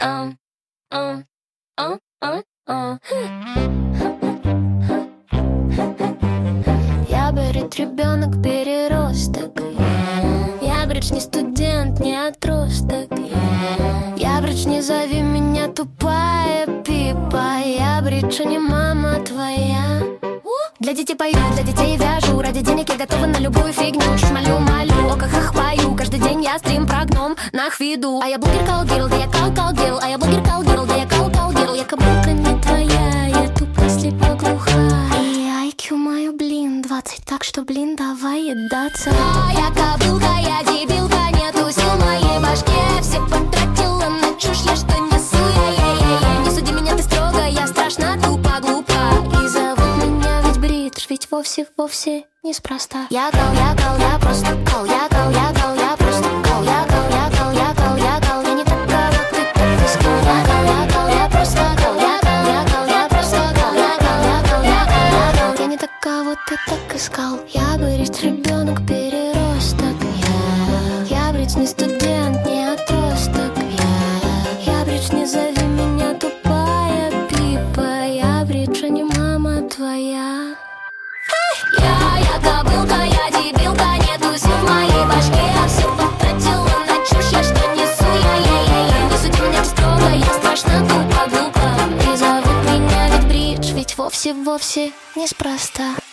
А, а, а, а. Я говорит, ребенок переросток. Я бридж, не студент, не отросток. Я бридж, не зови меня тупая пипа. Я бридж, а не мама твоя. Для детей пою, для детей вяжу. Ради денег я готова на любую фигню. Чушь молю, о как хваю. Каждый день я стрим про гном на хвиду. А я блогер калгирл, да я калгирл. А я блогер калгирл, да я калгирл. Я кобылка не твоя, я тупо слепо глуха. И IQ мою, блин, 20, так что, блин, давай едаться. Я кобылка, я дебилка, нету сил в моей башке. Все потратила на чушь, я что несу, я. Не суди меня ты строго, я страшно тупо глупа. И зовут меня ведь бридж, ведь вовсе неспроста. Я просто кал, я просто кал, я не такая, вот ты так искал. Я просто кал, я просто кал, я не такая, вот ты так искал. Я бридж, ребенок переросток. Я бридж, не студент, не отросток. Я бридж, не зови меня тупая пипа. Я бридж, а не мама твоя. Я кобылка, я дебилка, нету сил в моей башке. Я все потратила на чушь, я что несу, я. Не суди меня строго, я страшно тупо глупа. И зовут меня ведь бридж, ведь вовсе неспроста.